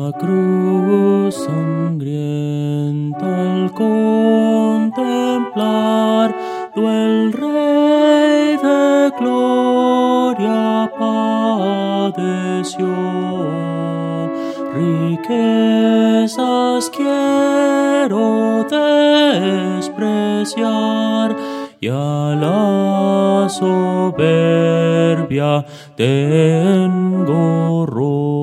La cruz sangrienta al contemplar, el Rey de gloria padeció. Riquezas quiero despreciar y a la soberbia tengo